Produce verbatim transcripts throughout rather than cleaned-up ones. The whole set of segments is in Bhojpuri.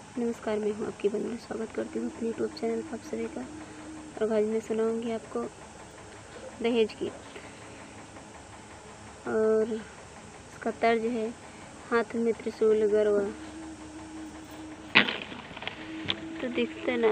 नमस्कार, मैं हूँ आपकी बंधु। स्वागत करती हूँ अपने यूट्यूब चैनल पर आप सभी का। और आज मैं सुनाऊँगी आपको दहेज गीत। और इसका तर्ज है हाथ में त्रिशूल गरवा। तो दिखते ना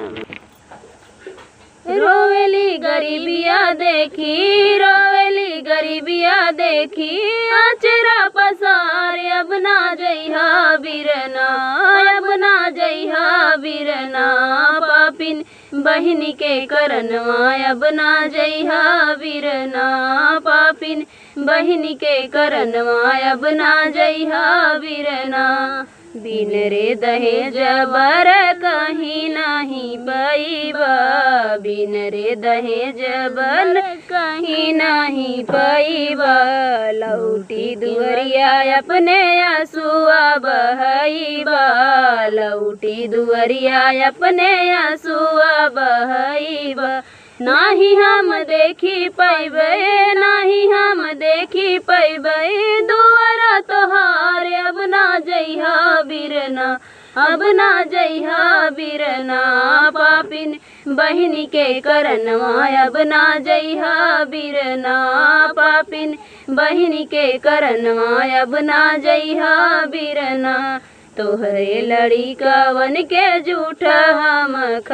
रोवेली गरीबिया देखी, रोवेली गरीबिया देखी, आचरा पसार अब ना जइहा बिरना, अब ना जइहा बिरना, पापिन बहिनी के करनवा अब ना जइहा बिरना, पापिन बहिनी के करनवा अब ना जइहा बिरना। बिन रे दहेज बर कहीं नहीं पैबा, बिन रे दहेज बर कहीं नहीं पैबा, लौटी दुअरिया अपने आंसुआ बहैबा, लौटी दुअरिया अपने आंसुआ बहैबा। नाही हम देखी पैबे, नाही हम देखी पैबे, दुआरा तोहार अब ना जइहा बिरना, अब ना जइहा बिरना, पापिन बहिनी के करनवा अब ना जइहा बिरना, पापिन बहिनी के करनवा अब ना जइहा बिरना। तोहरे लड़ी कवन के जूठा हम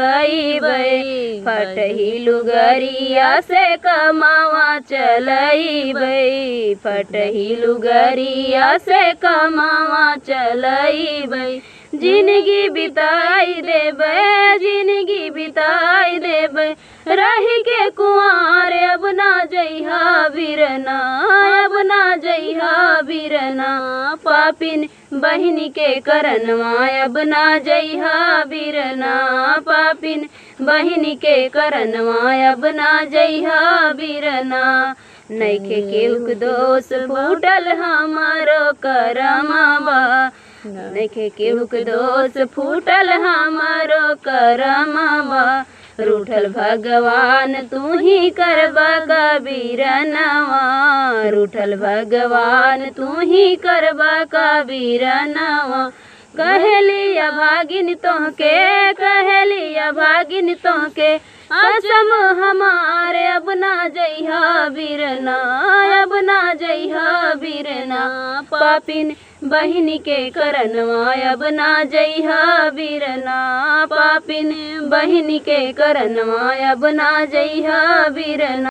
खइबै, फटही लुगरिया से कमावा चलइबै, फटही लुगरिया से कमावा चलइबै। जिंदगी बिताई देबै, जिंदगी बिताई देबै, रही के कुआर अब ना जइहा बिरना, अब ना जइहा बिरना, पापिन बहिनी के करनवा अब ना जइहा बिरना, पापिन बहिनी के करनवा अब ना जइहा बिरना। नइखे केहू दोष फूटल हमारो करमवा, नइखे केहू दोष फूटल हमारो करमवा, रूठल भगवान तू ही करबा कबीरनवा, रूठल भगवान तू ही करबा कबीरनवा। कहली अभागिन तोहके, कहली अभागिन तोहके, असम हमारे अब ना जइहा बिरना, अब ना जइहा बिरना, पापिन बहिनी के करनवा अब ना जइहा बिरना, पापिन बहिनी के करनवा अब ना जइहा बिरना।